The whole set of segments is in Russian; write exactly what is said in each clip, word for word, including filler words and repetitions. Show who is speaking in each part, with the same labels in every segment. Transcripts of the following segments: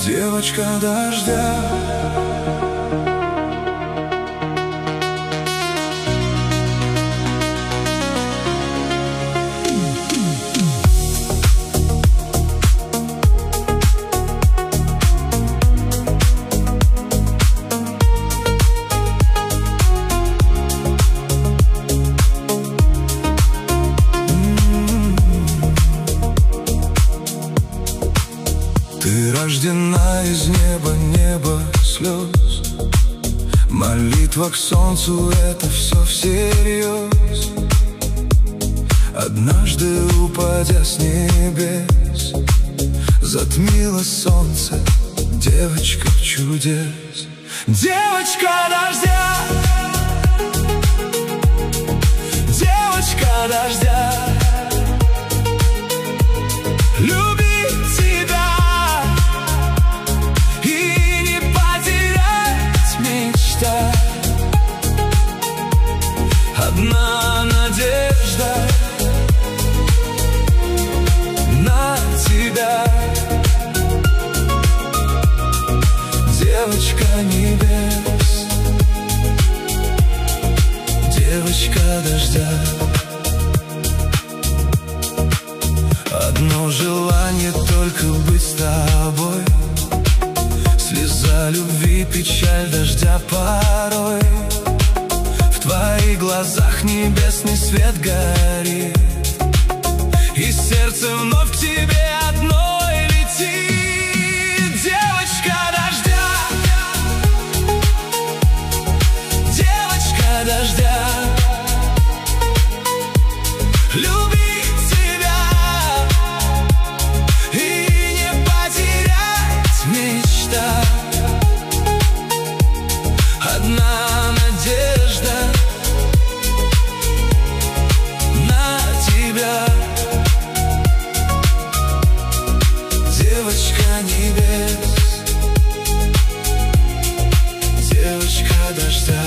Speaker 1: Девочка дождя. Ты рождена из неба, неба слез. Молитва к солнцу — это все всерьез. Однажды, упадя с небес, затмило солнце девочка чудес. Девочка дождя, девочка дождя, любить тебя и не потерять мечта. Одна надежда на тебя. Девочка небес, девочка дождя. Одно желание только быть с тобой. Слеза любви, печаль дождя порой. В твоих глазах небесный свет горит, и сердце вновь к тебе одной летит. Девочка дождя, девочка дождя, любить тебя и не потерять мечта. Одна надежда на тебя. Девочка небес, девочка дождя.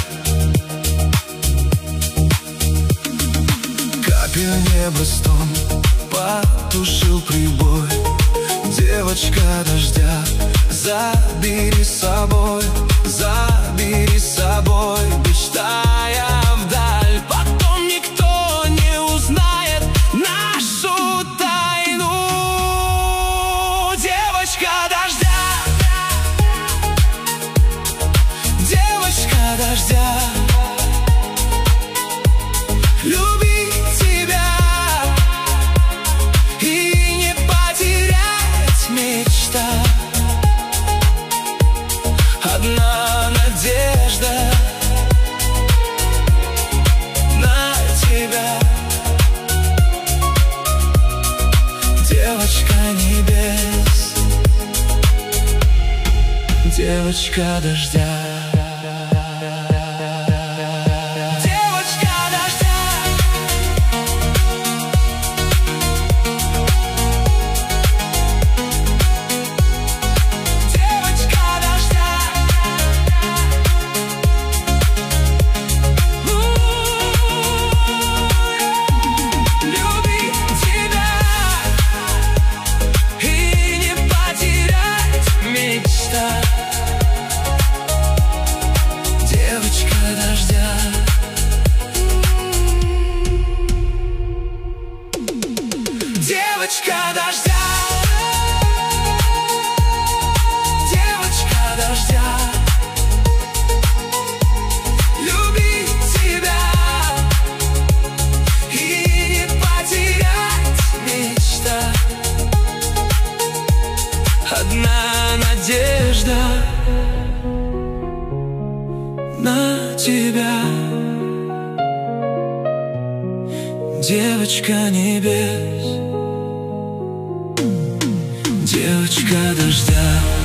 Speaker 1: Капель неба стон потушил прибой. Девочка дождя, забери с собой, забери с собой, мечтая вдаль. Потом никто не узнает нашу тайну. Девочка дождя, девочка дождя, любить тебя и не потерять мечта. Одна надежда на тебя. Девочка небес, девочка дождя. Девочка дождя, девочка дождя, любить тебя и не потерять мечта. Одна надежда на тебя. Девочка небес, девочка дождя.